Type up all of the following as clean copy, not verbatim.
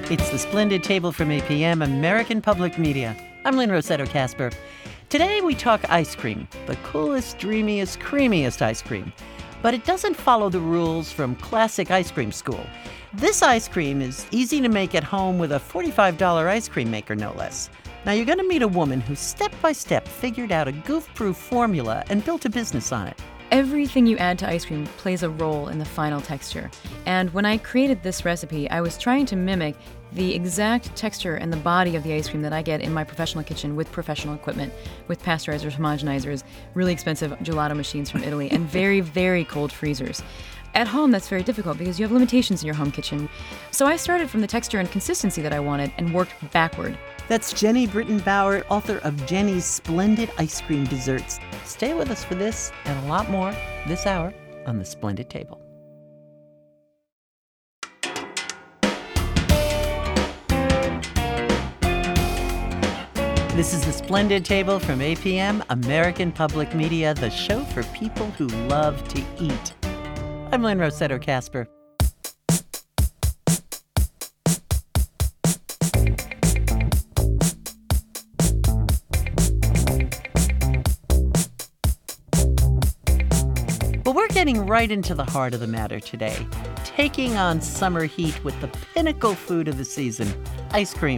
It's the Splendid Table from APM, American Public Media. I'm Lynn Rossetto Kasper. Today we talk ice cream, the coolest, dreamiest, creamiest ice cream. But it doesn't follow the rules from classic ice cream school. This ice cream is easy to make at home with a $45 ice cream maker, no less. Now you're going to meet a woman who step by step figured out a goof-proof formula and built a business on it. Everything you add to ice cream plays a role in the final texture. And when I created this recipe, I was trying to mimic the exact texture and the body of the ice cream that I get in my professional kitchen with professional equipment, with pasteurizers, homogenizers, really expensive gelato machines from Italy, and very, very cold freezers. At home, that's very difficult because you have limitations in your home kitchen. So I started from the texture and consistency that I wanted and worked backward. That's Jenny Britton Bauer, author of Jenny's Splendid Ice Cream Desserts. Stay with us for this and a lot more this hour on The Splendid Table. This is The Splendid Table from APM, American Public Media, the show for people who love to eat. I'm Lynn Rossetto Kasper. Well, we're getting right into the heart of the matter today, taking on summer heat with the pinnacle food of the season, ice cream.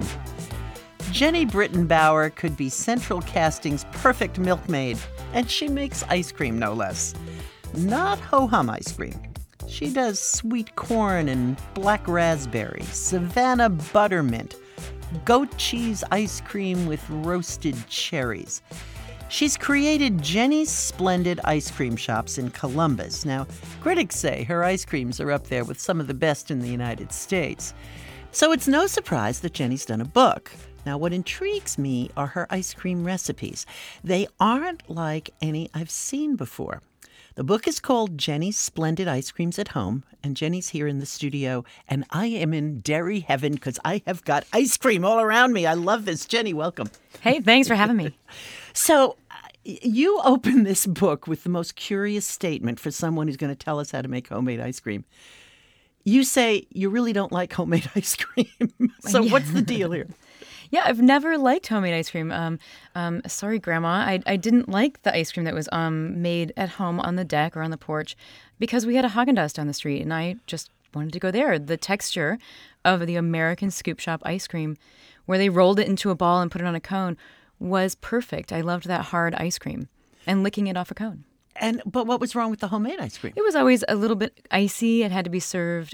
Jenny Britton Bauer could be Central Casting's perfect milkmaid, and she makes ice cream, no less. Not ho-hum ice cream. She does sweet corn and black raspberry, Savannah buttermint, goat cheese ice cream with roasted cherries. She's created Jenny's Splendid Ice Cream Shops in Columbus. Now, critics say her ice creams are up there with some of the best in the United States. So it's no surprise that Jenny's done a book. Now, what intrigues me are her ice cream recipes. They aren't like any I've seen before. The book is called Jenny's Splendid Ice Creams at Home, and Jenny's here in the studio, and I am in dairy heaven because I have got ice cream all around me. I love this. Jenny, welcome. Hey, thanks for having me. So you open this book with the most curious statement for someone who's going to tell us how to make homemade ice cream. You say you really don't like homemade ice cream. So what's the deal here? Yeah, I've never liked homemade ice cream. Sorry, Grandma. I didn't like the ice cream that was made at home on the deck or on the porch because we had a Haagen-Dazs down the street, and I just wanted to go there. The texture of the American scoop shop ice cream, where they rolled it into a ball and put it on a cone, was perfect. I loved that hard ice cream and licking it off a cone. But what was wrong with the homemade ice cream? It was always a little bit icy. It had to be served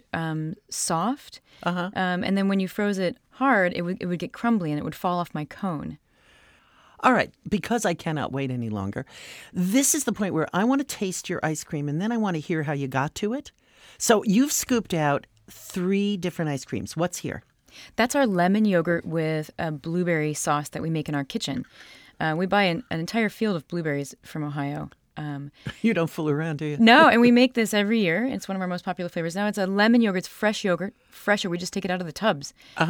soft. And then when you froze it hard, it would get crumbly and it would fall off my cone. All right, because I cannot wait any longer, this is the point where I want to taste your ice cream and then I want to hear how you got to it. So you've scooped out 3 different ice creams. What's here? That's our lemon yogurt with a blueberry sauce that we make in our kitchen. We buy an entire field of blueberries from Ohio. You don't fool around, do you? No, and we make this every year. It's one of our most popular flavors. Now it's a lemon yogurt. It's fresh yogurt. Fresher, we just take it out of the tubs.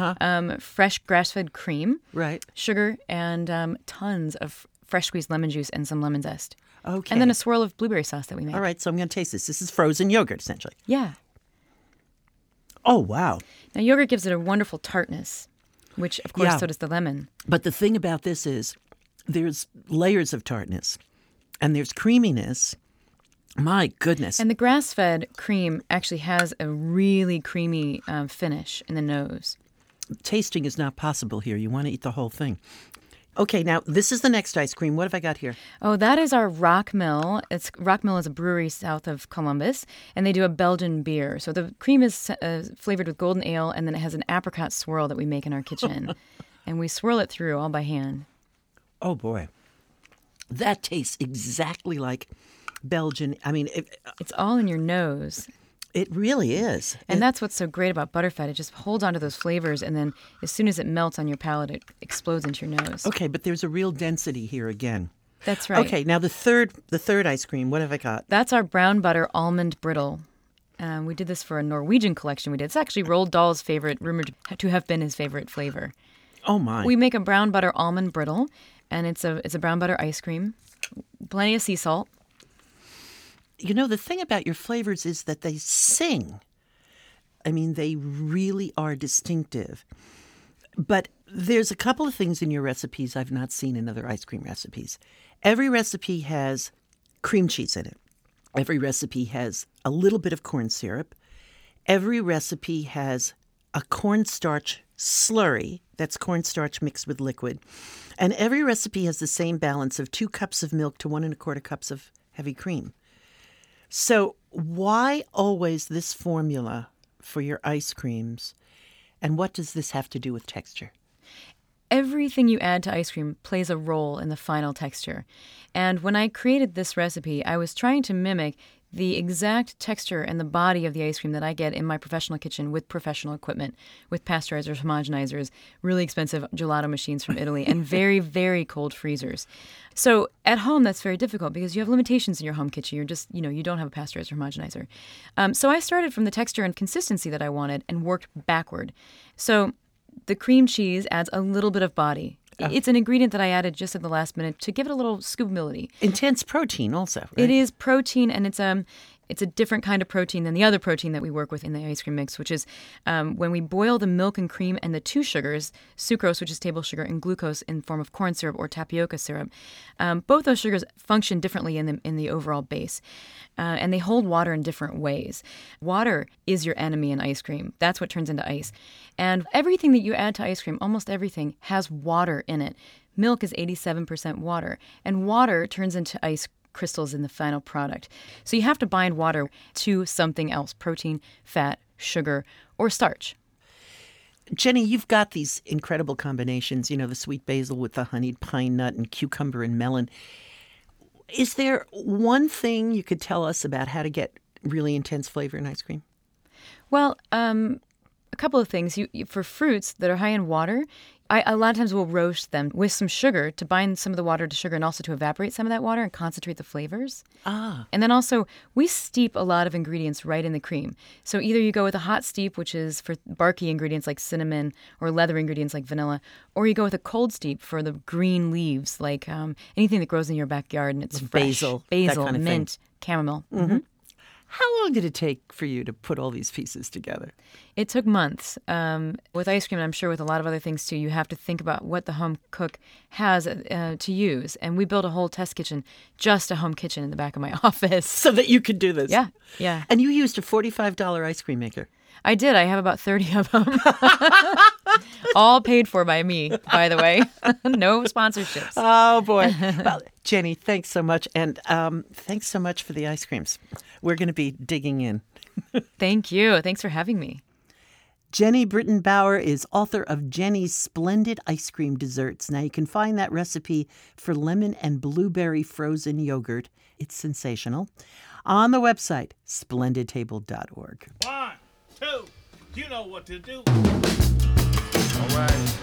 Fresh grass-fed cream. Right. Sugar and tons of fresh squeezed lemon juice and some lemon zest. Okay. And then a swirl of blueberry sauce that we make. All right, so I'm going to taste this. This is frozen yogurt, essentially. Yeah. Oh, wow. Now yogurt gives it a wonderful tartness, which, of course, so does the lemon. But the thing about this is there's layers of tartness. And there's creaminess. My goodness. And the grass-fed cream actually has a really creamy finish in the nose. Tasting is not possible here. You want to eat the whole thing. Okay, now this is the next ice cream. What have I got here? Oh, that is our Rock Mill. Rock Mill is a brewery south of Columbus, and they do a Belgian beer. So the cream is flavored with golden ale, and then it has an apricot swirl that we make in our kitchen. And we swirl it through all by hand. Oh, boy. That tastes exactly like Belgian. I mean, it's all in your nose. It really is. And that's what's so great about butterfat. It just holds onto those flavors, and then as soon as it melts on your palate, it explodes into your nose. Okay, but there's a real density here again. That's right. Okay, now the third ice cream, what have I got? That's our brown butter almond brittle. We did this for a Norwegian collection we did. It's actually Roald Dahl's favorite, rumored to have been his favorite flavor. Oh, my. We make a brown butter almond brittle, and it's a brown butter ice cream, plenty of sea salt. You know, the thing about your flavors is that they sing. I mean, they really are distinctive. But there's a couple of things in your recipes I've not seen in other ice cream recipes. Every recipe has cream cheese in it. Every recipe has a little bit of corn syrup. Every recipe has a cornstarch slurry. That's cornstarch mixed with liquid. And every recipe has the same balance of 2 cups of milk to 1 1/4 cups of heavy cream. So why always this formula for your ice creams? And what does this have to do with texture? Everything you add to ice cream plays a role in the final texture. And when I created this recipe, I was trying to mimic the exact texture and the body of the ice cream that I get in my professional kitchen with professional equipment, with pasteurizers, homogenizers, really expensive gelato machines from Italy, and very, very cold freezers. So at home, that's very difficult because you have limitations in your home kitchen. You're just, you don't have a pasteurizer, homogenizer. So I started from the texture and consistency that I wanted and worked backward. So the cream cheese adds a little bit of body. It's an ingredient that I added just at the last minute to give it a little scoopability. Intense protein also, right? It is protein, and it's a different kind of protein than the other protein that we work with in the ice cream mix, which is when we boil the milk and cream and the 2 sugars, sucrose, which is table sugar, and glucose in form of corn syrup or tapioca syrup. Both those sugars function differently in the overall base, and they hold water in different ways. Water is your enemy in ice cream. That's what turns into ice. And everything that you add to ice cream, almost everything, has water in it. Milk is 87% water, and water turns into ice crystals in the final product. So you have to bind water to something else, protein, fat, sugar, or starch. Jenny, you've got these incredible combinations, the sweet basil with the honeyed pine nut and cucumber and melon. Is there one thing you could tell us about how to get really intense flavor in ice cream? Well, a couple of things. For fruits that are high in water, a lot of times we'll roast them with some sugar to bind some of the water to sugar and also to evaporate some of that water and concentrate the flavors. And then also, we steep a lot of ingredients right in the cream. So either you go with a hot steep, which is for barky ingredients like cinnamon, or leather ingredients like vanilla, or you go with a cold steep for the green leaves, like anything that grows in your backyard and it's fresh. Basil, that kind of mint, chamomile. Mm-hmm. How long did it take for you to put all these pieces together? It took months. With ice cream, and I'm sure with a lot of other things too, you have to think about what the home cook has to use. And we built a whole test kitchen, just a home kitchen in the back of my office. So that you could do this? Yeah. And you used a $45 ice cream maker. I did. I have about 30 of them. All paid for by me, by the way. No sponsorships. Oh, boy. Well, Jenny, thanks so much. And thanks so much for the ice creams. We're going to be digging in. Thank you. Thanks for having me. Jenny Britton Bauer is author of Jenny's Splendid Ice Cream Desserts. Now, you can find that recipe for lemon and blueberry frozen yogurt. It's sensational. On the website, splendidtable.org. 1, 2, you know what to do. All right.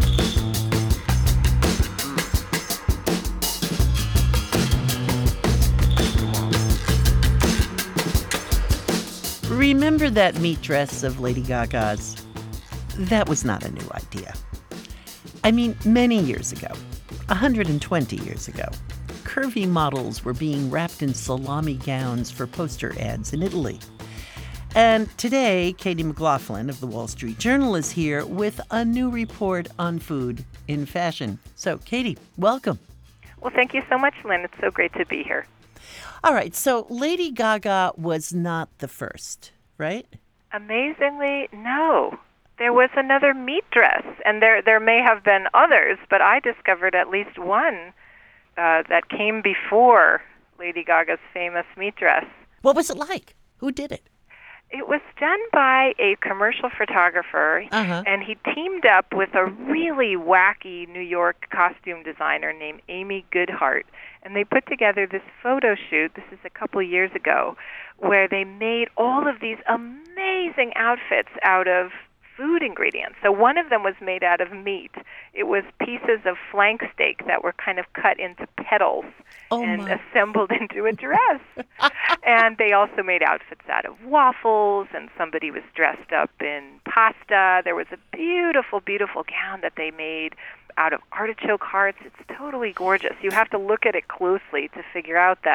Remember that meat dress of Lady Gaga's? That was not a new idea. I mean, many years ago, 120 years ago, curvy models were being wrapped in salami gowns for poster ads in Italy. And today, Katie McLaughlin of the Wall Street Journal is here with a new report on food in fashion. So, Katie, welcome. Well, thank you so much, Lynn. It's so great to be here. All right, so Lady Gaga was not the first, right? Amazingly, no. There was another meat dress, and there may have been others, but I discovered at least one that came before Lady Gaga's famous meat dress. What was it like? Who did it? It was done by a commercial photographer, and he teamed up with a really wacky New York costume designer named Amy Goodhart. And they put together this photo shoot, this is a couple of years ago, where they made all of these amazing outfits out of food ingredients. So one of them was made out of meat. It was pieces of flank steak that were kind of cut into petals assembled into a dress. And they also made outfits out of waffles, and somebody was dressed up in pasta. There was a beautiful, beautiful gown that they made out of artichoke hearts. It's totally gorgeous. You have to look at it closely to figure out that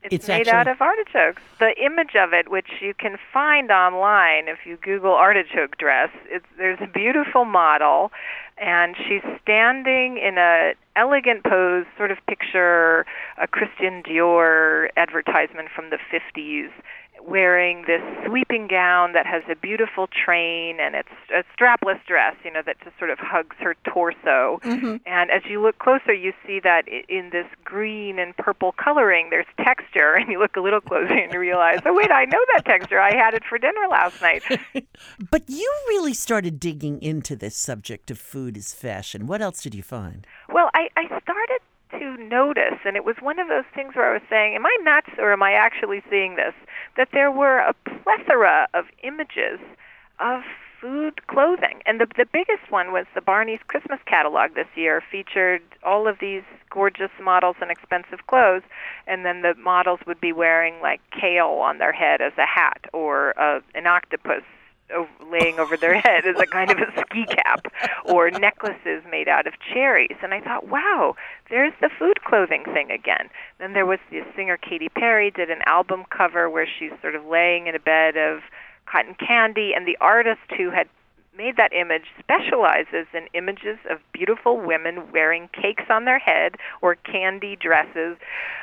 It's made out of artichokes. The image of it, which you can find online if you Google artichoke dress, there's a beautiful model, and she's standing in an elegant pose, sort of picture a Christian Dior advertisement from the 50s, wearing this sweeping gown that has a beautiful train, and it's a strapless dress, that just sort of hugs her torso. Mm-hmm. And as you look closer, you see that in this green and purple coloring, there's texture, and you look a little closer and you realize, oh, wait, I know that texture. I had it for dinner last night. But you really started digging into this subject of food as fashion. What else did you find? Well, I started to notice, and it was one of those things where I was saying, am I nuts or am I actually seeing this? That there were a plethora of images of food clothing. And the biggest one was the Barney's Christmas catalog this year, featured all of these gorgeous models in expensive clothes, and then the models would be wearing like kale on their head as a hat, or an octopus laying over their head as a kind of a ski cap, or necklaces made out of cherries. And I thought, wow, there's the food clothing thing again. Then there was the singer Katy Perry did an album cover where she's sort of laying in a bed of cotton candy, and the artist who had made that image specializes in images of beautiful women wearing cakes on their head or candy dresses.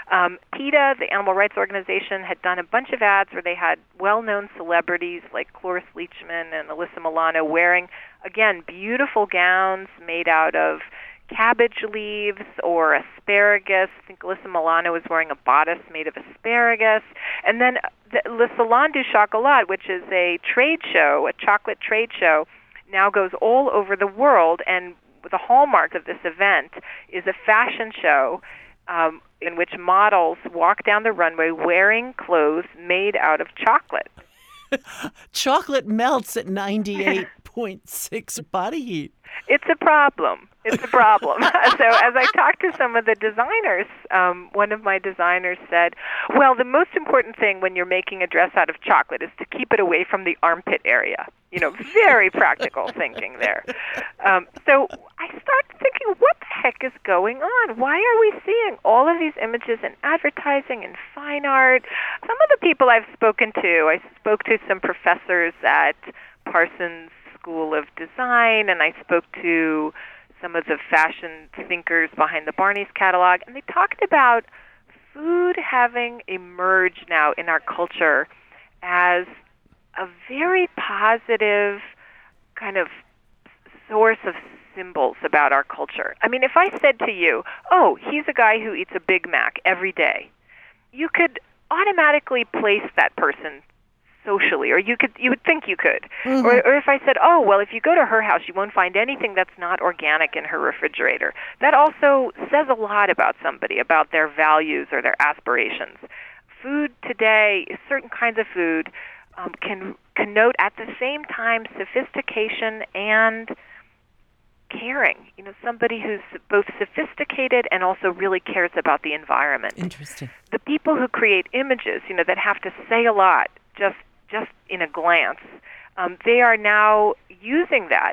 PETA, the animal rights organization, had done a bunch of ads where they had well-known celebrities like Cloris Leachman and Alyssa Milano wearing, again, beautiful gowns made out of cabbage leaves or asparagus. I think Alyssa Milano was wearing a bodice made of asparagus. And then Le Salon du Chocolat, which is a trade show, a chocolate trade show, now goes all over the world. And the hallmark of this event is a fashion show in which models walk down the runway wearing clothes made out of chocolate. Chocolate melts at 98.6 body heat. It's a problem. It's a problem. So as I talked to some of the designers, one of my designers said, well, the most important thing when you're making a dress out of chocolate is to keep it away from the armpit area. Very practical thinking there. So I started thinking, what the heck is going on? Why are we seeing all of these images in advertising and fine art? Some of the people I've spoken to, I spoke to some professors at Parsons School of Design, and I spoke to some of the fashion thinkers behind the Barney's catalog, and they talked about food having emerged now in our culture as a very positive kind of source of symbols about our culture. I mean, if I said to you, oh, he's a guy who eats a Big Mac every day, you could automatically place that person socially, or you would think you could. Mm-hmm. Or if I said, oh, well, if you go to her house, you won't find anything that's not organic in her refrigerator. That also says a lot about somebody, about their values or their aspirations. Food today, certain kinds of food, can connote at the same time sophistication and caring. Somebody who's both sophisticated and also really cares about the environment. Interesting. The people who create images, that have to say a lot just in a glance, they are now using that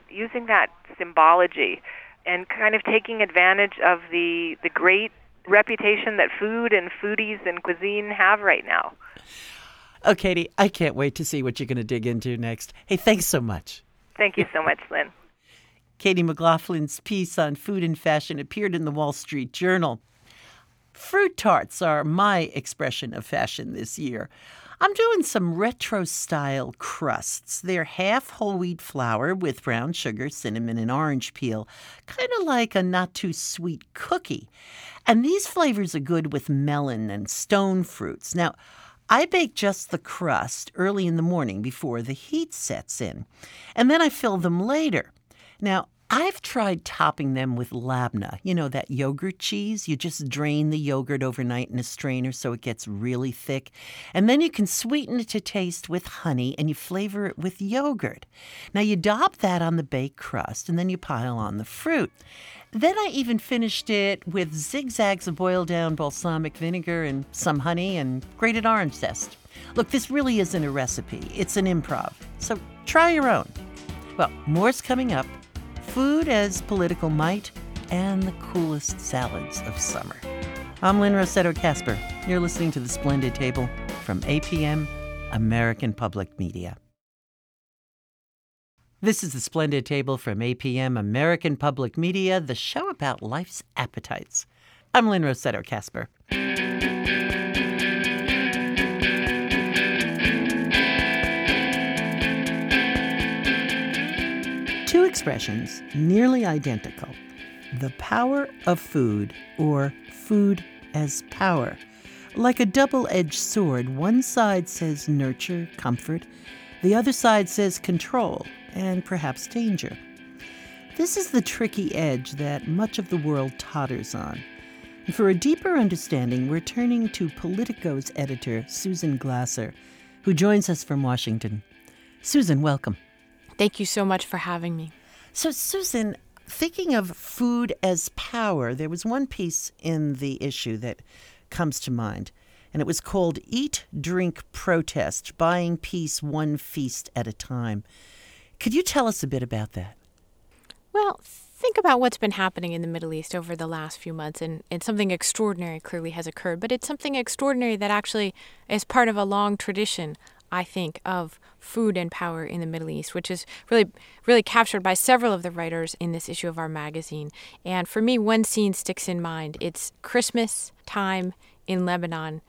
symbology and kind of taking advantage of the great reputation that food and foodies and cuisine have right now. Oh, Katie, I can't wait to see what you're going to dig into next. Hey, thanks so much. Thank you so much, Lynn. Katie McLaughlin's piece on food and fashion appeared in the Wall Street Journal. Fruit tarts are my expression of fashion this year. I'm doing some retro-style crusts. They're half whole wheat flour with brown sugar, cinnamon, and orange peel, kind of like a not-too-sweet cookie. And these flavors are good with melon and stone fruits. Now, I bake just the crust early in the morning before the heat sets in, and then I fill them later. Now, I've tried topping them with labna, that yogurt cheese. You just drain the yogurt overnight in a strainer so it gets really thick. And then you can sweeten it to taste with honey and you flavor it with yogurt. Now you dop that on the baked crust and then you pile on the fruit. Then I even finished it with zigzags of boiled down balsamic vinegar and some honey and grated orange zest. Look, this really isn't a recipe. It's an improv. So try your own. Well, more's coming up. Food as political might, and the coolest salads of summer. I'm Lynn Rossetto Kasper. You're listening to The Splendid Table from APM, American Public Media. This is The Splendid Table from APM, American Public Media, the show about life's appetites. I'm Lynn Rossetto Kasper. Two expressions nearly identical. The power of food, or food as power. Like a double-edged sword, one side says nurture, comfort. The other side says control, and perhaps danger. This is the tricky edge that much of the world totters on. And for a deeper understanding, we're turning to Politico's editor, Susan Glasser, who joins us from Washington. Susan, welcome. Thank you so much for having me. So, Susan, thinking of food as power, there was one piece in the issue that comes to mind, and it was called Eat, Drink, Protest, Buying Peace One Feast at a Time. Could you tell us a bit about that? Well, think about what's been happening in the Middle East over the last few months, and something extraordinary clearly has occurred, but it's something extraordinary that actually is part of a long tradition, I think, of food and power in the Middle East, which is really captured by several of the writers in this issue of our magazine. And for me, one scene sticks in mind. It's Christmas time in Lebanon,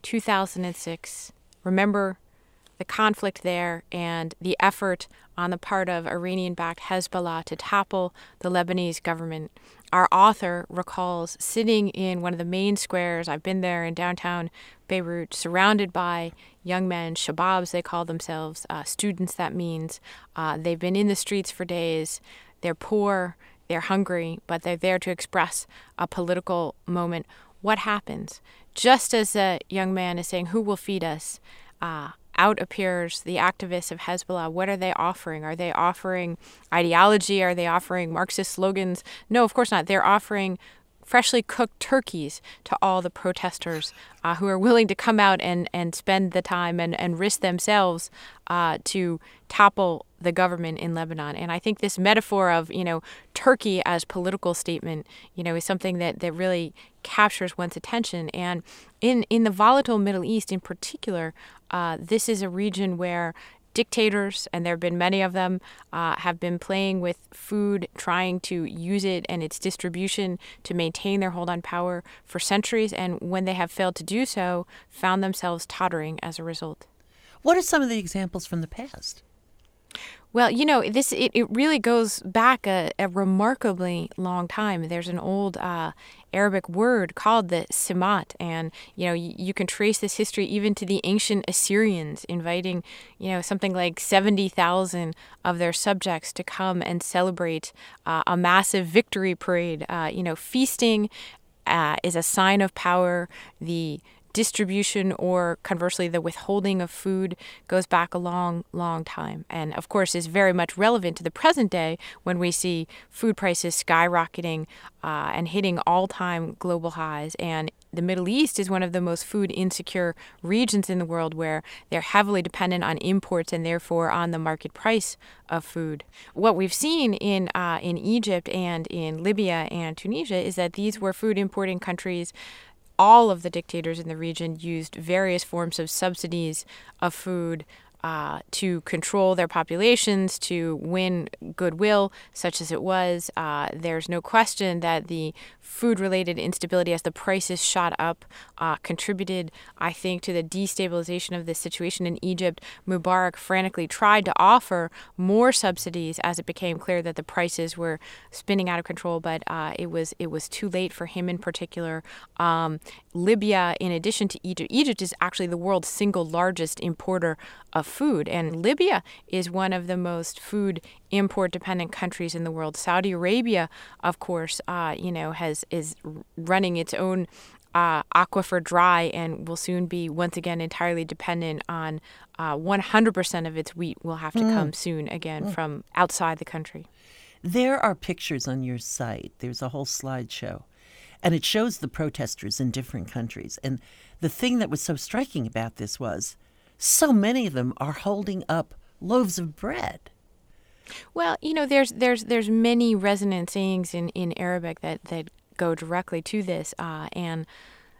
2006. Remember the conflict there and the effort on the part of Iranian-backed Hezbollah to topple the Lebanese government. Our author recalls sitting in one of the main squares. I've been there in downtown Beirut, surrounded by young men, shababs they call themselves, students that means. They've been in the streets for days. They're poor, they're hungry, but they're there to express a political moment. What happens? Just as the young man is saying, who will feed us? Out appears the activists of Hezbollah. What are they offering? Are they offering ideology? Are they offering Marxist slogans? No, of course not. They're offering freshly cooked turkeys to all the protesters who are willing to come out and spend the time and risk themselves to topple the government in Lebanon. And I think this metaphor of, turkey as political statement, is something that really captures one's attention. And in the volatile Middle East in particular, this is a region where dictators, and there have been many of them, have been playing with food, trying to use it and its distribution to maintain their hold on power for centuries, and when they have failed to do so, found themselves tottering as a result. What are some of the examples from the past? Well, it really goes back a remarkably long time. There's an old Arabic word called the simat, and you can trace this history even to the ancient Assyrians inviting something like 70,000 of their subjects to come and celebrate a massive victory parade. Feasting is a sign of power. The distribution, or conversely the withholding of food, goes back a long, long time, and of course is very much relevant to the present day when we see food prices skyrocketing and hitting all-time global highs. And the Middle East is one of the most food insecure regions in the world, where they're heavily dependent on imports and therefore on the market price of food. What we've seen in Egypt and in Libya and Tunisia is that these were food importing countries. All of the dictators in the region used various forms of subsidies of food to control their populations, to win goodwill, such as it was. There's no question that the food-related instability as the prices shot up contributed, I think, to the destabilization of the situation in Egypt. Mubarak frantically tried to offer more subsidies as it became clear that the prices were spinning out of control, but it was too late for him in particular. Libya, in addition to Egypt is actually the world's single largest importer of food, and Libya is one of the most food import dependent countries in the world. Saudi Arabia, of course, is running its own aquifer dry and will soon be once again entirely dependent on 100% of its wheat will have to come soon again from outside the country. There are pictures on your site. There's a whole slideshow, and it shows the protesters in different countries. And the thing that was so striking about this was so many of them are holding up loaves of bread. Well, there's many resonant sayings in Arabic that go directly to this, and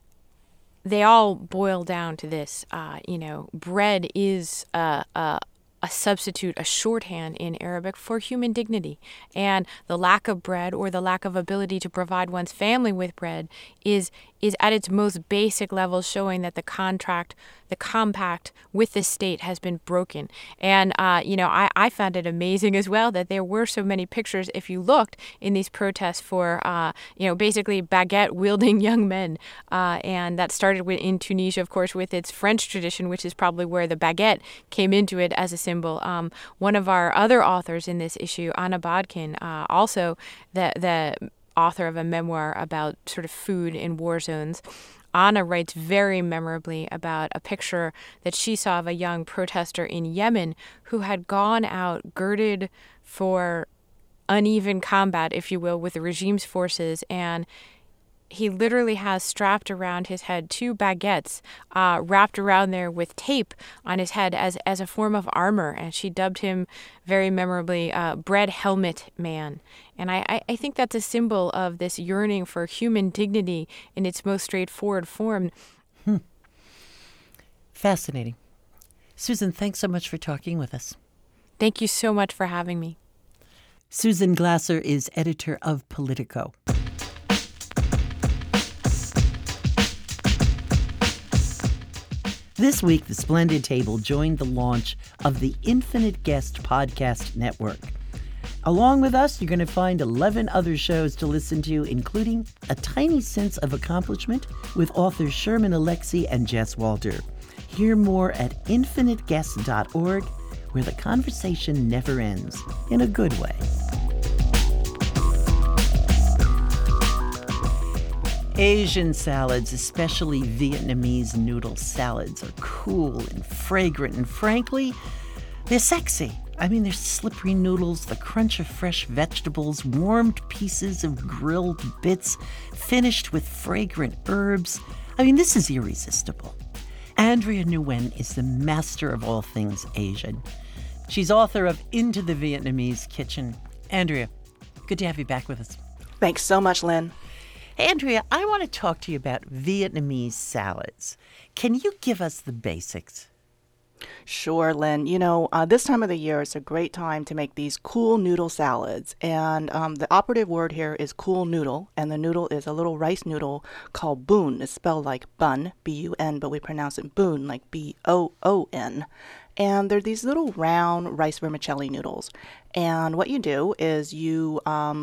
they all boil down to this. Bread is a substitute, a shorthand in Arabic for human dignity. And the lack of bread or the lack of ability to provide one's family with bread is at its most basic level showing that the compact with the state has been broken. And, I found it amazing as well that there were so many pictures, if you looked, in these protests for, basically baguette-wielding young men. And that started in Tunisia, of course, with its French tradition, which is probably where the baguette came into it as a symbol. One of our other authors in this issue, Anna Bodkin, also the author of a memoir about sort of food in war zones. Anna writes very memorably about a picture that she saw of a young protester in Yemen who had gone out girded for uneven combat, if you will, with the regime's forces, and he literally has strapped around his head 2 baguettes wrapped around there with tape on his head as a form of armor. And she dubbed him very memorably Bread Helmet Man. And I think that's a symbol of this yearning for human dignity in its most straightforward form. Fascinating. Susan, thanks so much for talking with us. Thank you so much for having me. Susan Glasser is editor of Politico. This week, the Splendid Table joined the launch of the Infinite Guest Podcast Network. Along with us, you're going to find 11 other shows to listen to, including A Tiny Sense of Accomplishment with authors Sherman Alexie and Jess Walter. Hear more at infiniteguest.org, where the conversation never ends, in a good way. Asian salads, especially Vietnamese noodle salads, are cool and fragrant, and frankly, they're sexy. I mean, there's slippery noodles, the crunch of fresh vegetables, warmed pieces of grilled bits, finished with fragrant herbs. I mean, this is irresistible. Andrea Nguyen is the master of all things Asian. She's author of Into the Vietnamese Kitchen. Andrea, good to have you back with us. Thanks so much, Lynn. Hey, Andrea, I want to talk to you about Vietnamese salads. Can you give us the basics? Sure, Lynn. This time of the year is a great time to make these cool noodle salads. And the operative word here is cool noodle. And the noodle is a little rice noodle called bun. It's spelled like bun, B-U-N, but we pronounce it boon, like B-O-O-N. And they're these little round rice vermicelli noodles. And what you do is you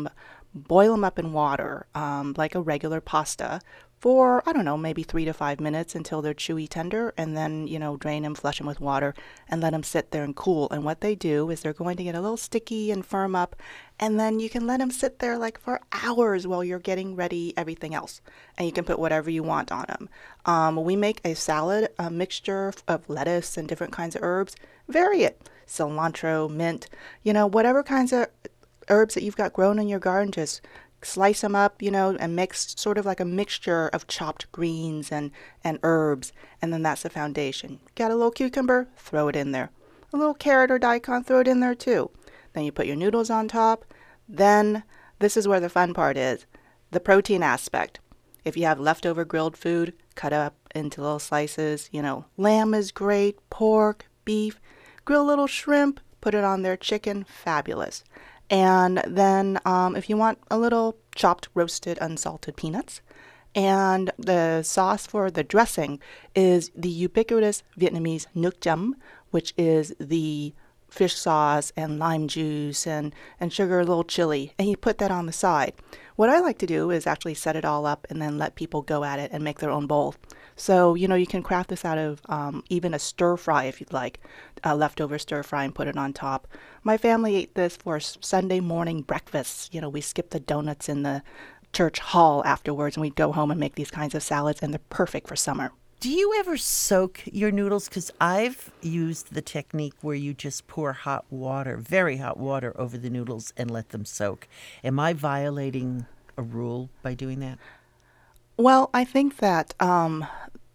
boil them up in water like a regular pasta for, maybe 3 to 5 minutes until they're chewy tender, and then, drain them, flush them with water, and let them sit there and cool. And what they do is they're going to get a little sticky and firm up, and then you can let them sit there like for hours while you're getting ready everything else. And you can put whatever you want on them. We make a salad, a mixture of lettuce and different kinds of herbs. Vary it. Cilantro, mint, whatever kinds of herbs that you've got grown in your garden, just slice them up, and mix sort of like a mixture of chopped greens and herbs, and then that's the foundation. Got a little cucumber? Throw it in there. A little carrot or daikon? Throw it in there too. Then you put your noodles on top. Then this is where the fun part is, the protein aspect. If you have leftover grilled food, cut up into little slices. Lamb is great, pork, beef. Grill a little shrimp, put it on there, chicken, fabulous. And then if you want a little chopped, roasted, unsalted peanuts. And the sauce for the dressing is the ubiquitous Vietnamese nuoc chấm, which is the fish sauce and lime juice and sugar, a little chili. And you put that on the side. What I like to do is actually set it all up and then let people go at it and make their own bowl. So, you can craft this out of even a stir fry if you'd like, a leftover stir fry, and put it on top. My family ate this for Sunday morning breakfast. We skip the donuts in the church hall afterwards, and we'd go home and make these kinds of salads, and they're perfect for summer. Do you ever soak your noodles? Because I've used the technique where you just pour hot water, very hot water, over the noodles and let them soak. Am I violating a rule by doing that? Well, I think that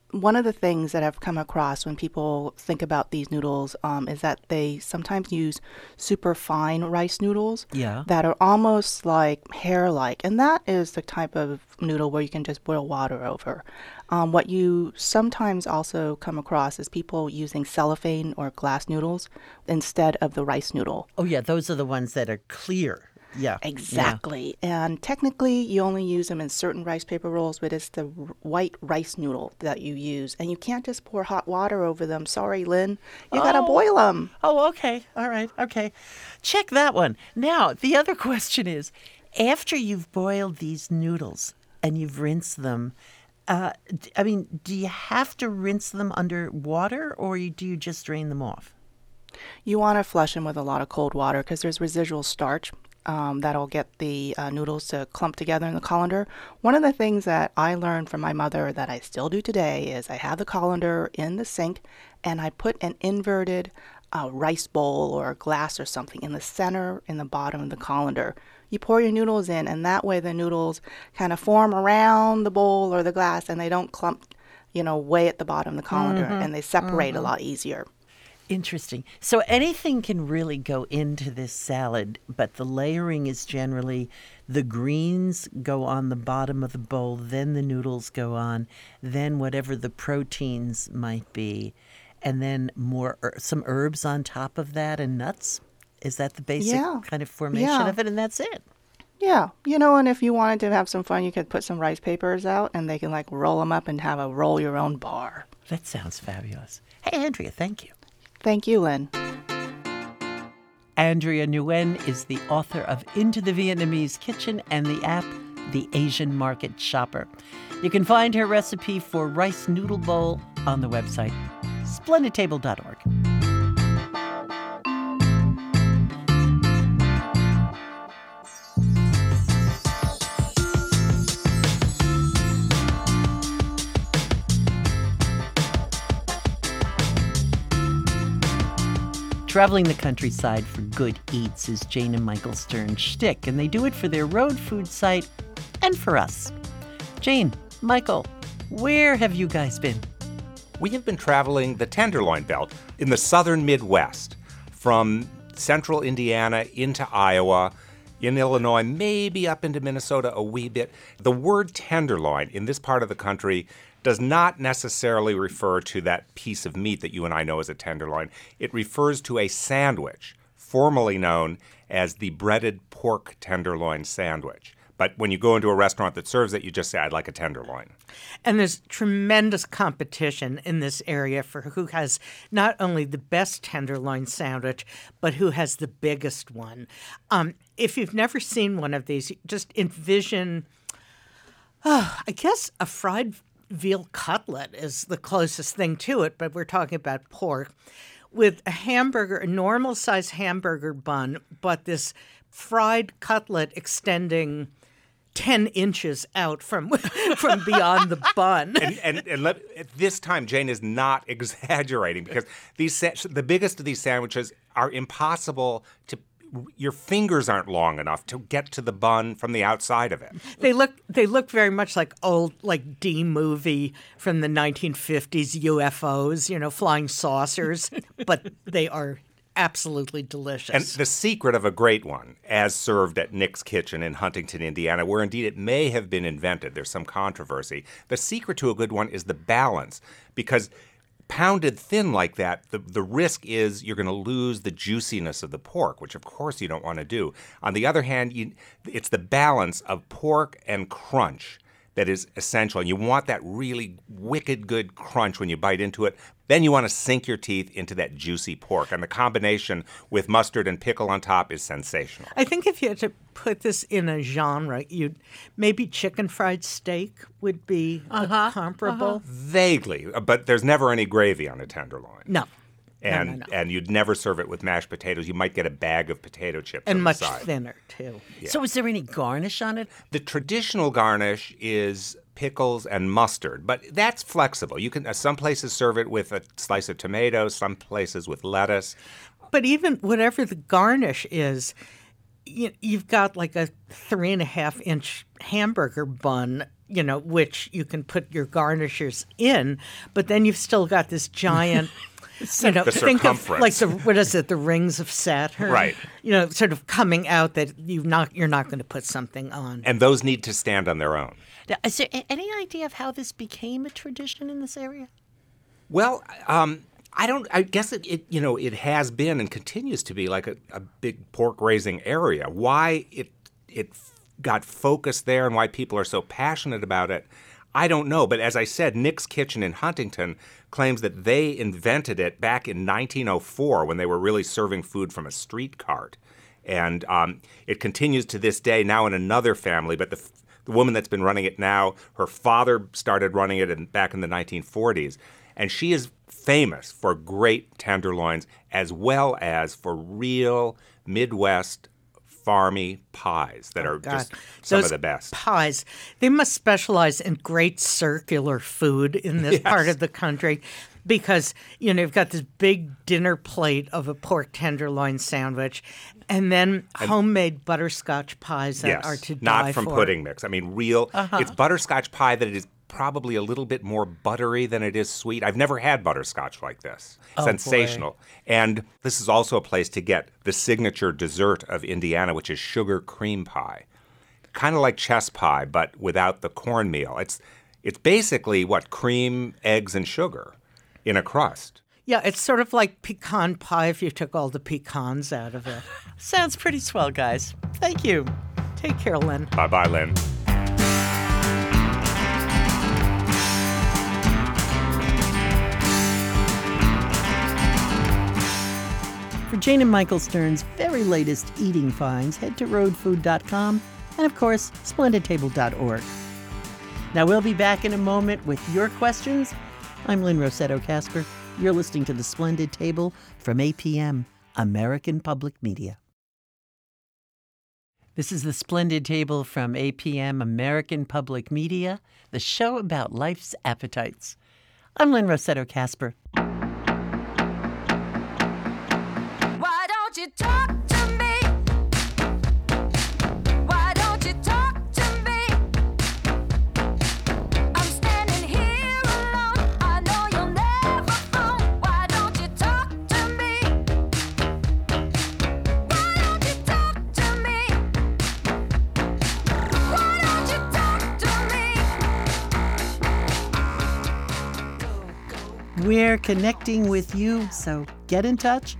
one of the things that I've come across when people think about these noodles is that they sometimes use super fine rice noodles that are almost like hair-like. And that is the type of noodle where you can just boil water over. What you sometimes also come across is people using cellophane or glass noodles instead of the rice noodle. Oh, yeah, those are the ones that are clear. Yeah. Exactly. Yeah. And technically, you only use them in certain rice paper rolls, but it's the white rice noodle that you use. And you can't just pour hot water over them. Sorry, Lynn. You got to boil them. Oh, okay. All right. Okay. Check that one. Now, the other question is, after you've boiled these noodles and you've rinsed them, do you have to rinse them under water or do you just drain them off? You want to flush them with a lot of cold water because there's residual starch. That'll get the noodles to clump together in the colander. One of the things that I learned from my mother that I still do today is I have the colander in the sink and I put an inverted rice bowl or a glass or something in the center, in the bottom of the colander. You pour your noodles in, and that way the noodles kind of form around the bowl or the glass, and they don't clump, way at the bottom of the colander, and they separate a lot easier. Interesting. So anything can really go into this salad, but the layering is generally the greens go on the bottom of the bowl, then the noodles go on, then whatever the proteins might be, and then some herbs on top of that and nuts. Is that the basic kind of formation of it, and that's it? Yeah. And if you wanted to have some fun, you could put some rice papers out, and they can roll them up and have a roll your own bar. That sounds fabulous. Hey, Andrea, thank you. Thank you, Lynn. Andrea Nguyen is the author of Into the Vietnamese Kitchen and the app The Asian Market Shopper. You can find her recipe for rice noodle bowl on the website splendidtable.org. Traveling the countryside for good eats is Jane and Michael Stern's shtick, and they do it for their road food site and for us. Jane, Michael, where have you guys been? We have been traveling the Tenderloin Belt in the southern Midwest, from central Indiana into Iowa, in Illinois, maybe up into Minnesota a wee bit. The word tenderloin in this part of the country does not necessarily refer to that piece of meat that you and I know as a tenderloin. It refers to a sandwich, formerly known as the breaded pork tenderloin sandwich. But when you go into a restaurant that serves it, you just say, I'd like a tenderloin. And there's tremendous competition in this area for who has not only the best tenderloin sandwich, but who has the biggest one. If you've never seen one of these, just envision, I guess a fried veal cutlet is the closest thing to it, but we're talking about pork, with a hamburger, a normal-sized hamburger bun, but this fried cutlet extending 10 inches out from beyond the bun. And at this time, Jane is not exaggerating, because the biggest of these sandwiches are impossible to. Your fingers aren't long enough to get to the bun from the outside of it. They look very much like old D movie from the 1950s UFOs, flying saucers, but they are absolutely delicious. And the secret of a great one, as served at Nick's Kitchen in Huntington, Indiana, where indeed it may have been invented, there's some controversy, the secret to a good one is the balance, because pounded thin like that, the risk is you're going to lose the juiciness of the pork, which of course you don't want to do. On the other hand, it's the balance of pork and crunch that is essential. And you want that really wicked good crunch when you bite into it. Then you want to sink your teeth into that juicy pork. And the combination with mustard and pickle on top is sensational. I think if you had to put this in a genre, maybe chicken fried steak would be comparable. Vaguely, but there's never any gravy on a tenderloin. No. And you'd never serve it with mashed potatoes. You might get a bag of potato chips and on much the side. Thinner, too. Yeah. So is there any garnish on it? The traditional garnish is pickles and mustard, but that's flexible. You can some places serve it with a slice of tomato, some places with lettuce. But even whatever the garnish is, you've got like a 3.5-inch hamburger bun which you can put your garnishers in, but then you've still got this giant, the think of circumference. like the rings of Saturn, Right. Sort of coming out that you're not going to put something on. And those need to stand on their own. Now, is there any idea of how this became a tradition in this area? Well, I guess it has been and continues to be like a big pork raising area. Why it got focused there and why people are so passionate about it, I don't know. But as I said, Nick's Kitchen in Huntington claims that they invented it back in 1904 when they were really serving food from a street cart. And it continues to this day now in another family, but the woman that's been running it now, her father started running it back in the 1940s. And she is famous for great tenderloins as well as for real Midwest farmy pies that are just some of the best. Pies, they must specialize in great circular food in this part of the country because, you've got this big dinner plate of a pork tenderloin sandwich and then homemade butterscotch pies that are to die not from for. pudding mix. I mean, it's butterscotch pie that is probably a little bit more buttery than it is sweet. I've never had butterscotch like this. Sensational. Boy. And this is also a place to get the signature dessert of Indiana, which is sugar cream pie. Kind of like chess pie, but without the cornmeal. It's basically, cream, eggs, and sugar in a crust. Yeah, it's sort of like pecan pie if you took all the pecans out of it. Sounds pretty swell, guys. Thank you. Take care, Lynn. Bye-bye, Lynn. For Jane and Michael Stern's very latest eating finds, head to roadfood.com and, of course, splendidtable.org. Now, we'll be back in a moment with your questions. I'm Lynn Rossetto Kasper. You're listening to The Splendid Table from APM, American Public Media. This is The Splendid Table from APM, American Public Media, the show about life's appetites. I'm Lynn Rossetto Kasper. You talk to me. Why don't you talk to me? I'm standing here alone. I know you'll never phone. Why don't you talk to me? Why don't you talk to me? Why don't you talk to me? We're connecting with you, so get in touch.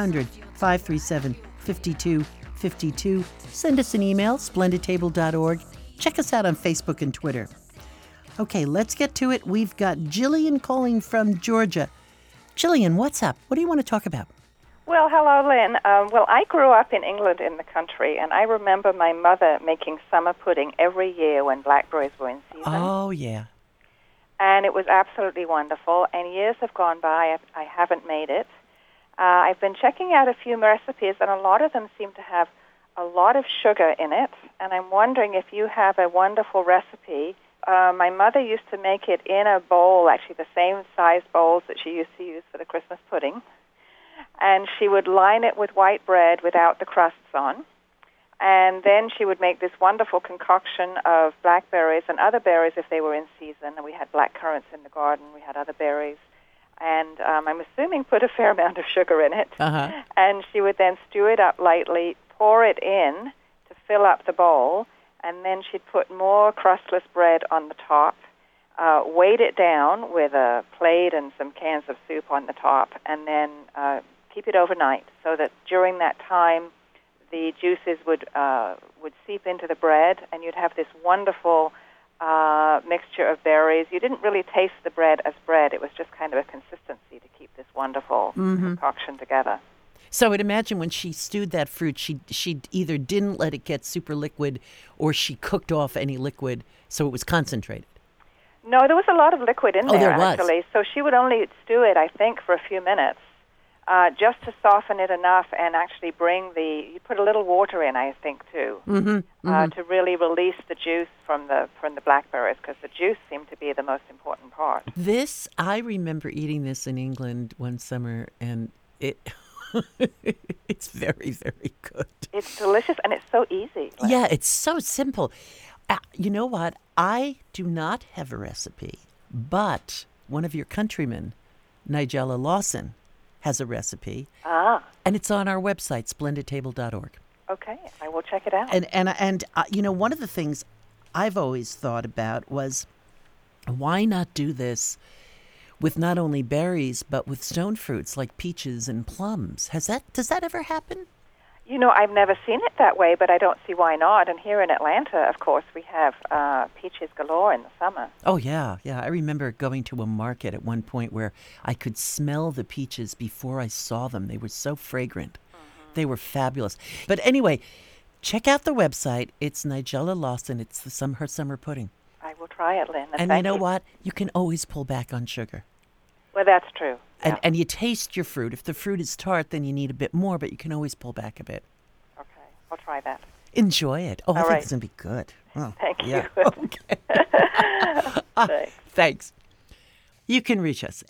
800-537-5252. Send us an email, splendidtable.org. Check us out on Facebook and Twitter. Okay, let's get to it. We've got Jillian calling from Georgia. Jillian, what's up? What do you want to talk about? Well, hello, Lynn. I grew up in England in the country, and I remember my mother making summer pudding every year when blackberries were in season. Oh, yeah. And it was absolutely wonderful, and years have gone by. I haven't made it. I've been checking out a few recipes, and a lot of them seem to have a lot of sugar in it, and I'm wondering if you have a wonderful recipe. My mother used to make it in a bowl, actually the same size bowls that she used to use for the Christmas pudding, and she would line it with white bread without the crusts on, and then she would make this wonderful concoction of blackberries and other berries if they were in season, and we had black currants in the garden, we had other berries. And I'm assuming put a fair amount of sugar in it. Uh-huh. And she would then stew it up lightly, pour it in to fill up the bowl, and then she'd put more crustless bread on the top, weight it down with a plate and some cans of soup on the top, and then keep it overnight so that during that time the juices would seep into the bread, and you'd have this wonderful mixture of berries. You didn't really taste the bread as bread. It was just kind of a consistency to keep this wonderful concoction together. So I'd imagine when she stewed that fruit, she either didn't let it get super liquid or she cooked off any liquid so it was concentrated. No, there was a lot of liquid in there was. actually. So she would only stew it, I think, for a few minutes. Just to soften it enough and actually you put a little water in, I think, too, to really release the juice from the blackberries, because the juice seemed to be the most important part. I remember eating this in England one summer, and it's very, very good. It's delicious, and it's so easy. Yeah, it's so simple. You know what? I do not have a recipe, but one of your countrymen, Nigella Lawson, has a recipe. And it's on our website, splendidtable.org. Okay, I will check it out. And you know, one of the things I've always thought about was, why not do this with not only berries but with stone fruits like peaches and plums? Does that ever happen? You know, I've never seen it that way, but I don't see why not. And here in Atlanta, of course, we have peaches galore in the summer. Oh, yeah. I remember going to a market at one point where I could smell the peaches before I saw them. They were so fragrant. Mm-hmm. They were fabulous. But anyway, check out the website. It's Nigella Lawson. It's her summer pudding. I will try it, Lynn. And you know what? You can always pull back on sugar. Well, that's true. And you taste your fruit. If the fruit is tart, then you need a bit more, but you can always pull back a bit. Okay, I'll try that. Enjoy it. Oh, I think it's going to be good. Oh, Thank you. Okay. Thanks. You can reach us,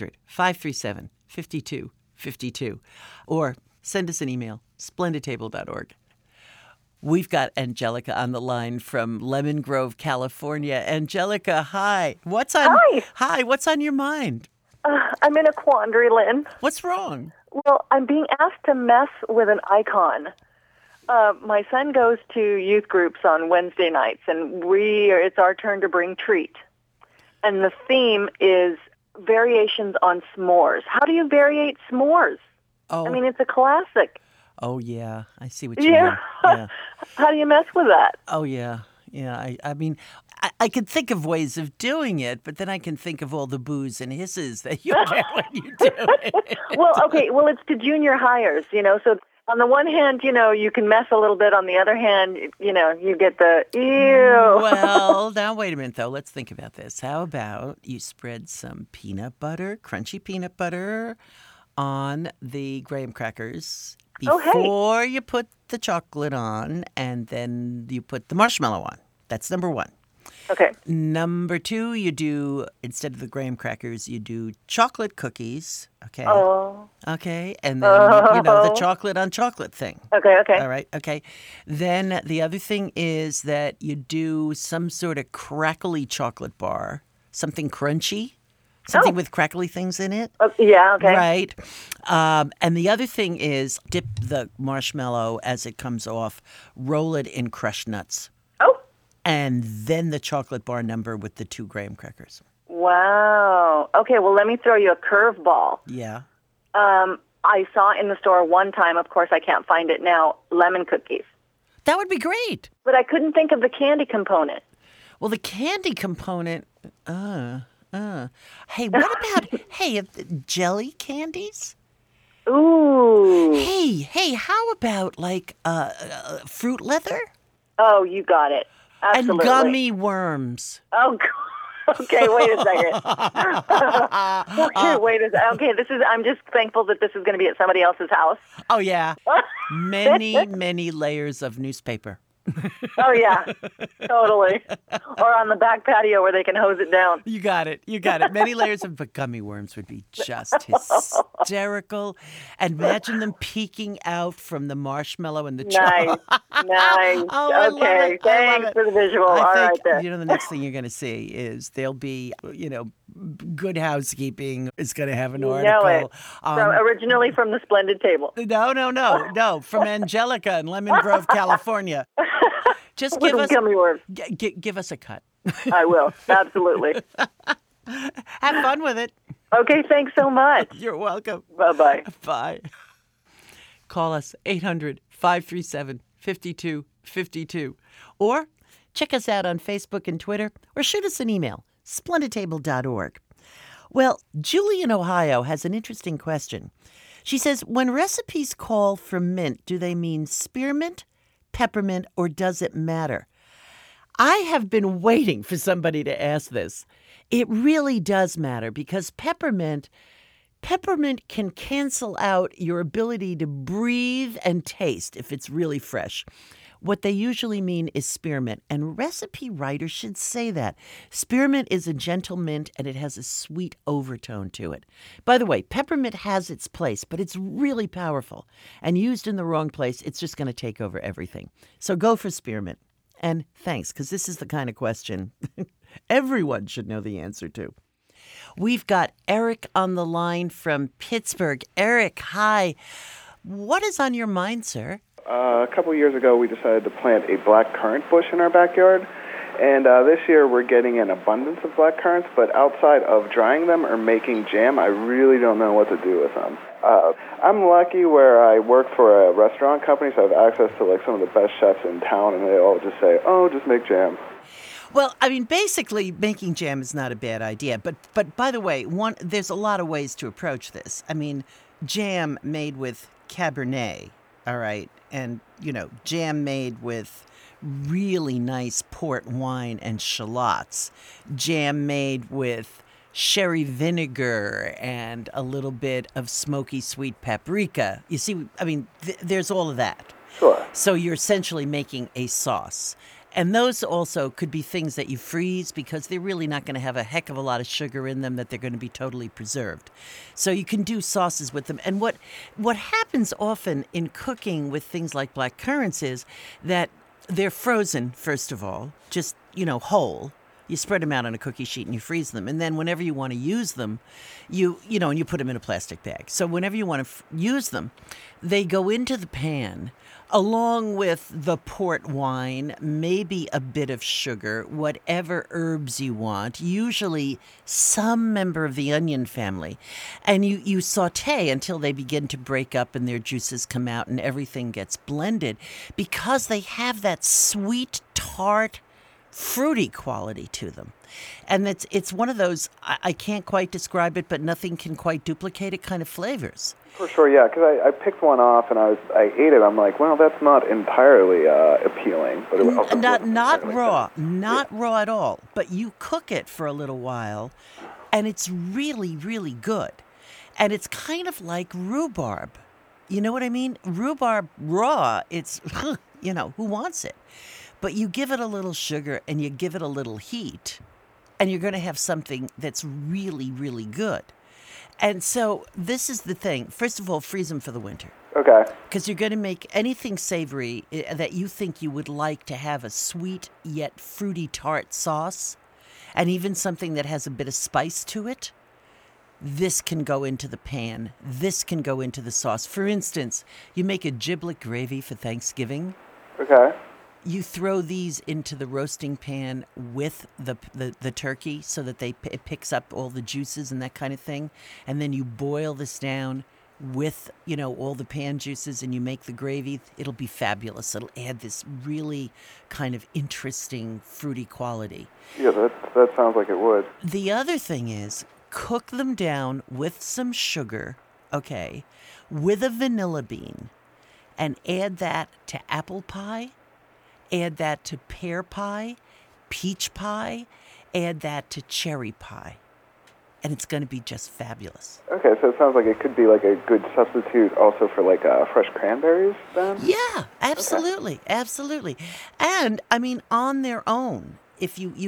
800-537-5252, or send us an email, splendidtable.org. We've got Angelica on the line from Lemon Grove, California. Angelica, hi. What's on your mind? I'm in a quandary, Lynn. What's wrong? Well, I'm being asked to mess with an icon. My son goes to youth groups on Wednesday nights, and it's our turn to bring treat. And the theme is variations on s'mores. How do you variate s'mores? Oh. I mean, it's a classic. Oh, yeah. I see what you mean. Yeah. How do you mess with that? Oh, yeah. Yeah, I mean, I can think of ways of doing it, but then I can think of all the boos and hisses that you get when you do it. Well, it's to junior hires, so on the one hand, you can mess a little bit. On the other hand, you get the ew. Well, now wait a minute, though. Let's think about this. How about you spread some crunchy peanut butter on the graham crackers before you put the chocolate on, and then you put the marshmallow on. That's number one. Okay. Number two, you do, instead of the graham crackers, you do chocolate cookies. Okay. Oh. Okay. And then, the chocolate on chocolate thing. Okay. All right. Okay. Then the other thing is that you do some sort of crackly chocolate bar, something crunchy. Something with crackly things in it. Yeah, okay. Right. And the other thing is dip the marshmallow as it comes off, roll it in crushed nuts. Oh. And then the chocolate bar number with the 2 graham crackers. Wow. Okay, well, let me throw you a curveball. Yeah. I saw in the store one time, of course I can't find it now, lemon cookies. That would be great. But I couldn't think of the candy component. Well, the candy component, Hey, what about, jelly candies? Ooh. Hey, how about like fruit leather? Oh, you got it. Absolutely. And gummy worms. Oh, okay, wait a second. Okay, I'm just thankful that this is going to be at somebody else's house. Oh, yeah. Many layers of newspaper. Oh, yeah, totally. Or on the back patio where they can hose it down. You got it. Many layers of gummy worms would be just hysterical. And imagine them peeking out from the marshmallow and the chocolate. Nice. Oh, okay, thanks for the visual. All right, there. The next thing you're going to see is there'll be, Good Housekeeping is going to have an article. Originally from the Splendid Table. No. From Angelica in Lemon Grove, California. Just give us gummy worms. Give us a cut. I will, absolutely. Have fun with it. Okay, thanks so much. You're welcome. Bye-bye. Bye. Call us 800-537-5252. Or check us out on Facebook and Twitter, or shoot us an email, splendidtable.org. Well, Julie in Ohio has an interesting question. She says, when recipes call for mint, do they mean spearmint, peppermint, or does it matter? I have been waiting for somebody to ask this. It really does matter because peppermint can cancel out your ability to breathe and taste if it's really fresh. What they usually mean is spearmint, and recipe writers should say that. Spearmint is a gentle mint, and it has a sweet overtone to it. By the way, peppermint has its place, but it's really powerful. And used in the wrong place, it's just going to take over everything. So go for spearmint. And thanks, because this is the kind of question everyone should know the answer to. We've got Eric on the line from Pittsburgh. Eric, hi. What is on your mind, sir? A couple years ago, we decided to plant a black currant bush in our backyard. And this year, we're getting an abundance of black currants, but outside of drying them or making jam, I really don't know what to do with them. I'm lucky where I work for a restaurant company, so I have access to like some of the best chefs in town, and they all just say, "Oh, just make jam." Well, I mean, basically, making jam is not a bad idea. But by the way, there's a lot of ways to approach this. I mean, jam made with Cabernet, all right, and, jam made with really nice port wine and shallots, jam made with sherry vinegar and a little bit of smoky sweet paprika. You see, I mean, there's all of that. Sure. So you're essentially making a sauce. And those also could be things that you freeze because they're really not going to have a heck of a lot of sugar in them, that they're going to be totally preserved. So you can do sauces with them. And what happens often in cooking with things like black currants is that they're frozen, first of all, just, whole. You spread them out on a cookie sheet and you freeze them. And then whenever you want to use them, and you put them in a plastic bag. So whenever you want to use them, they go into the pan along with the port wine, maybe a bit of sugar, whatever herbs you want, usually some member of the onion family. And you saute until they begin to break up and their juices come out and everything gets blended, because they have that sweet, tart, fruity quality to them. And it's one of those, I can't quite describe it, but nothing can quite duplicate it kind of flavors. For sure, yeah, because I picked one off and I ate it. I'm like, well, that's not entirely appealing. But it was also not raw, not raw at all. But you cook it for a little while, and it's really, really good. And it's kind of like rhubarb. You know what I mean? Rhubarb raw, it's, who wants it? But you give it a little sugar and you give it a little heat, and you're going to have something that's really, really good. And so this is the thing. First of all, freeze them for the winter. Okay. Because you're going to make anything savory that you think you would like to have a sweet yet fruity tart sauce, and even something that has a bit of spice to it. This can go into the pan. This can go into the sauce. For instance, you make a giblet gravy for Thanksgiving. Okay. You throw these into the roasting pan with the turkey so that it picks up all the juices and that kind of thing. And then you boil this down with, all the pan juices, and you make the gravy. It'll be fabulous. It'll add this really kind of interesting fruity quality. Yeah, that sounds like it would. The other thing is, cook them down with some sugar, okay, with a vanilla bean, and add that to apple pie. Add that to pear pie, peach pie, add that to cherry pie. And it's going to be just fabulous. Okay, so it sounds like it could be like a good substitute also for like fresh cranberries then? Yeah, absolutely, okay. Absolutely. And I mean, on their own, if you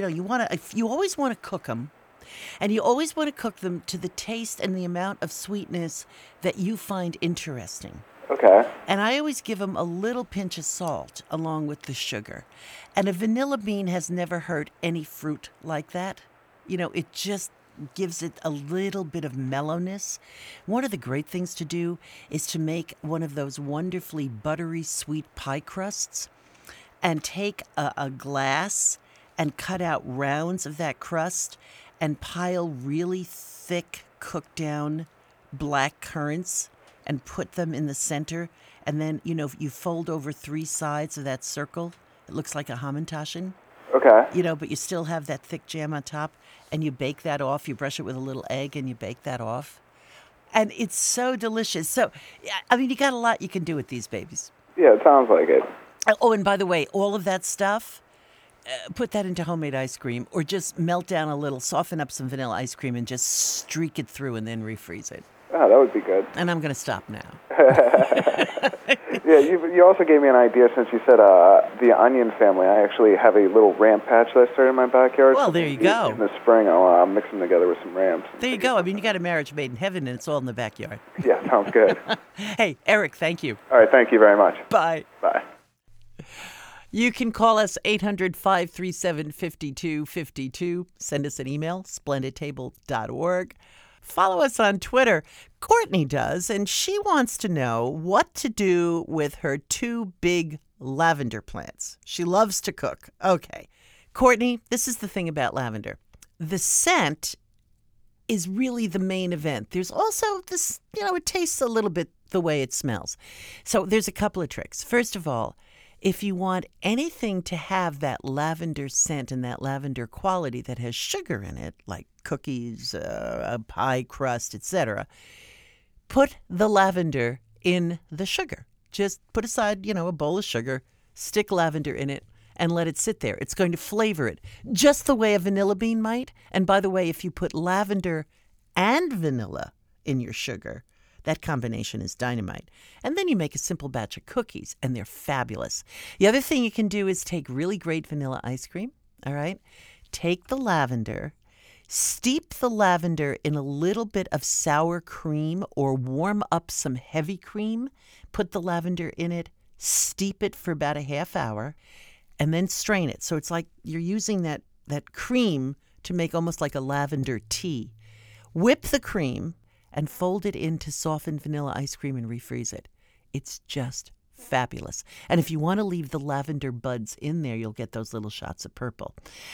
always want to cook them, and you always want to cook them to the taste and the amount of sweetness that you find interesting. Okay. And I always give them a little pinch of salt along with the sugar. And a vanilla bean has never hurt any fruit like that. It just gives it a little bit of mellowness. One of the great things to do is to make one of those wonderfully buttery sweet pie crusts and take a glass and cut out rounds of that crust and pile really thick cooked down black currants and put them in the center, and then, you fold over 3 sides of that circle. It looks like a Hamantaschen. Okay. But you still have that thick jam on top, and you bake that off. You brush it with a little egg, and you bake that off. And it's so delicious. So, I mean, you got a lot you can do with these babies. Yeah, it sounds like it. Oh, and by the way, all of that stuff, put that into homemade ice cream, or just melt down a little, soften up some vanilla ice cream, and just streak it through and then refreeze it. Oh, that would be good. And I'm going to stop now. Yeah, you also gave me an idea since you said the onion family. I actually have a little ramp patch that I started in my backyard. Well, there you go. In the spring, I'll mix them together with some ramps. There you go. I mean, you got a marriage made in heaven, and it's all in the backyard. Yeah, sounds good. Hey, Eric, thank you. All right, thank you very much. Bye. Bye. You can call us 800-537-5252. Send us an email, splendidtable.org. Follow us on Twitter. Courtney does, and she wants to know what to do with her 2 big lavender plants. She loves to cook. Okay. Courtney, this is the thing about lavender. The scent is really the main event. There's also this, it tastes a little bit the way it smells. So there's a couple of tricks. First of all, if you want anything to have that lavender scent and that lavender quality that has sugar in it, like cookies, a pie crust, etc., put the lavender in the sugar. Just put aside, a bowl of sugar, stick lavender in it, and let it sit there. It's going to flavor it just the way a vanilla bean might. And by the way, if you put lavender and vanilla in your sugar, that combination is dynamite. And then you make a simple batch of cookies, and they're fabulous. The other thing you can do is take really great vanilla ice cream, all right? Take the lavender, steep the lavender in a little bit of sour cream or warm up some heavy cream. Put the lavender in it, steep it for about a half hour, and then strain it. So it's like you're using that cream to make almost like a lavender tea. Whip the cream and fold it into softened vanilla ice cream and refreeze it. It's just fabulous. And if you want to leave the lavender buds in there, you'll get those little shots of purple.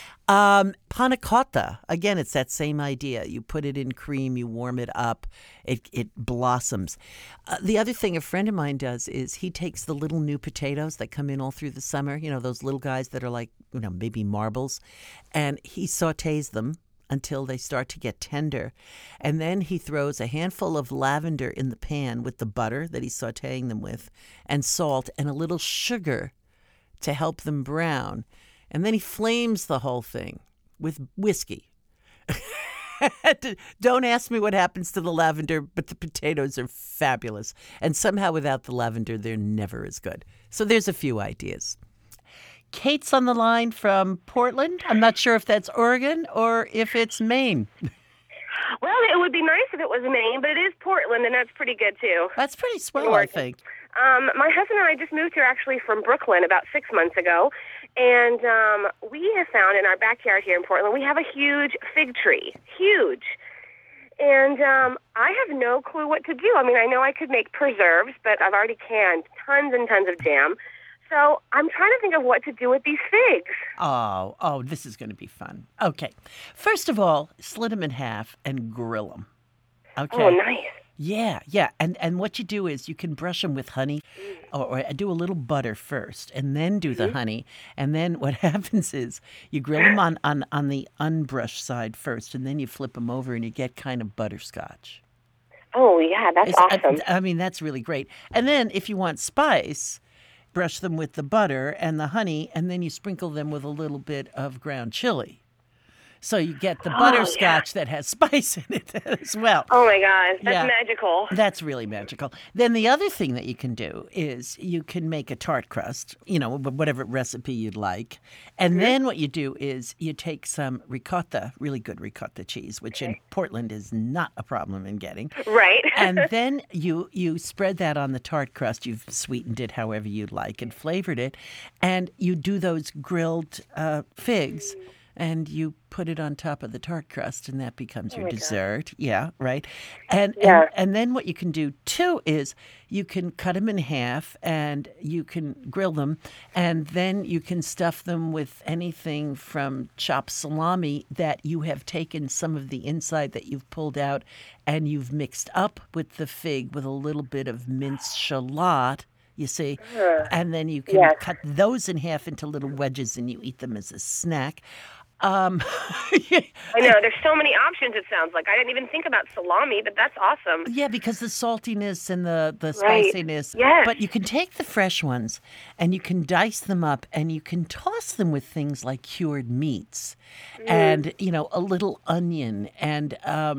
Panna cotta, again, it's that same idea. You put it in cream, you warm it up, it blossoms. The other thing a friend of mine does is he takes the little new potatoes that come in all through the summer, those little guys that are like, maybe marbles, and he sautés them until they start to get tender. And then he throws a handful of lavender in the pan with the butter that he's sautéing them with, and salt and a little sugar to help them brown. And then he flames the whole thing with whiskey. Don't ask me what happens to the lavender, but the potatoes are fabulous. And somehow without the lavender, they're never as good. So there's a few ideas. Kate's on the line from Portland. I'm not sure if that's Oregon or if it's Maine. Well, it would be nice if it was Maine, but it is Portland, and that's pretty good, too. That's pretty swell, I think. My husband and I just moved here, actually, from Brooklyn about 6 months ago, and we have found in our backyard here in Portland, we have a huge fig tree. Huge. And I have no clue what to do. I mean, I know I could make preserves, but I've already canned tons and tons of jam. So I'm trying to think of what to do with these figs. Oh, this is going to be fun. Okay. First of all, slit them in half and grill them. Okay. Oh, nice. Yeah. And what you do is you can brush them with honey or do a little butter first and then do the honey. And then what happens is you grill them on the unbrushed side first, and then you flip them over and you get kind of butterscotch. Oh, yeah, that's awesome. I mean, that's really great. And then if you want spice, brush them with the butter and the honey, and then you sprinkle them with a little bit of ground chili. So you get the butterscotch that has spice in it as well. Oh, my gosh. That's magical. That's really magical. Then the other thing that you can do is you can make a tart crust, whatever recipe you'd like. And then what you do is you take some ricotta, really good ricotta cheese, which in Portland is not a problem in getting. Right. And then you spread that on the tart crust. You've sweetened it however you'd like and flavored it. And you do those grilled figs. And you put it on top of the tart crust, and that becomes your dessert. God. Yeah, right. And then what you can do, too, is you can cut them in half, and you can grill them, and then you can stuff them with anything from chopped salami that you have taken some of the inside that you've pulled out, and you've mixed up with the fig with a little bit of minced shallot. You see, and then you can cut those in half into little wedges, and you eat them as a snack. I know. There's so many options, it sounds like. I didn't even think about salami, but that's awesome. Yeah, because the saltiness and the spiciness. Yes. But you can take the fresh ones, and you can dice them up, and you can toss them with things like cured meats and, a little onion and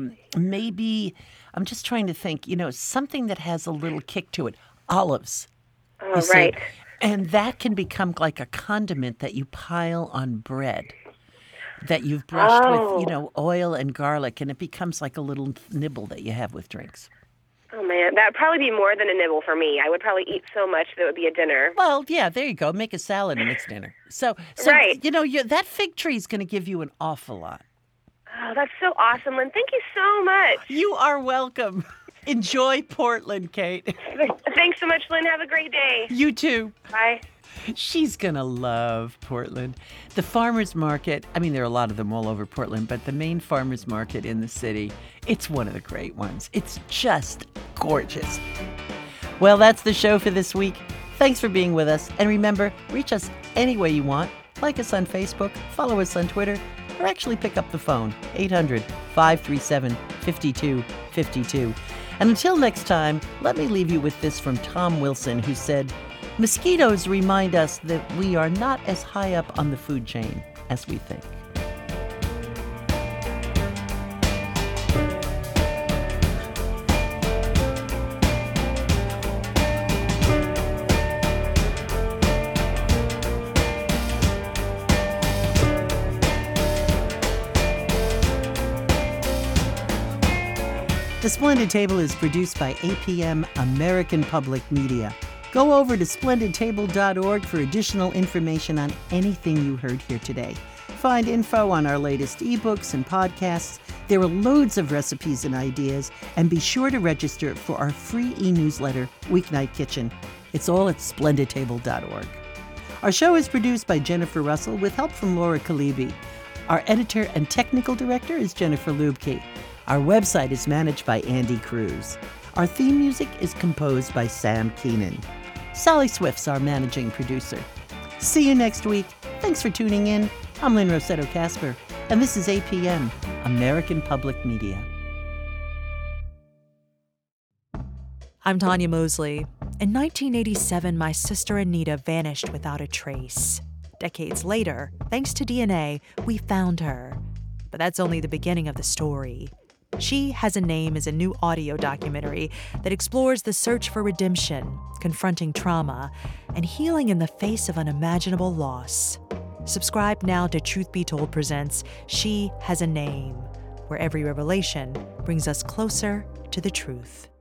maybe, I'm just trying to think, something that has a little kick to it. Olives. Oh, right. And that can become like a condiment that you pile on bread that you've brushed with, oil and garlic, and it becomes like a little nibble that you have with drinks. Oh, man. And that would probably be more than a nibble for me. I would probably eat so much that it would be a dinner. Well, yeah, there you go. Make a salad and it's dinner. So Right. that fig tree is going to give you an awful lot. Oh, that's so awesome, Lynn. Thank you so much. You are welcome. Enjoy Portland, Kate. Thanks so much, Lynn. Have a great day. You too. Bye. She's going to love Portland. The farmers market, I mean, there are a lot of them all over Portland, but the main farmers market in the city, it's one of the great ones. It's just gorgeous. Well, that's the show for this week. Thanks for being with us. And remember, reach us any way you want. Like us on Facebook, follow us on Twitter, or actually pick up the phone, 800-537-5252. And until next time, let me leave you with this from Tom Wilson, who said, "Mosquitoes remind us that we are not as high up on the food chain as we think." The Splendid Table is produced by APM American Public Media. Go over to splendidtable.org for additional information on anything you heard here today. Find info on our latest ebooks and podcasts. There are loads of recipes and ideas, and be sure to register for our free e-newsletter, Weeknight Kitchen. It's all at splendidtable.org. Our show is produced by Jennifer Russell with help from Laura Kalibi. Our editor and technical director is Jennifer Lubke. Our website is managed by Andy Cruz. Our theme music is composed by Sam Keenan. Sally Swift's our managing producer. See you next week. Thanks for tuning in. I'm Lynn Rossetto Kasper, and this is APM, American Public Media. I'm Tanya Mosley. In 1987, my sister Anita vanished without a trace. Decades later, thanks to DNA, we found her. But that's only the beginning of the story. She Has a Name is a new audio documentary that explores the search for redemption, confronting trauma, and healing in the face of unimaginable loss. Subscribe now to Truth Be Told presents She Has a Name, where every revelation brings us closer to the truth.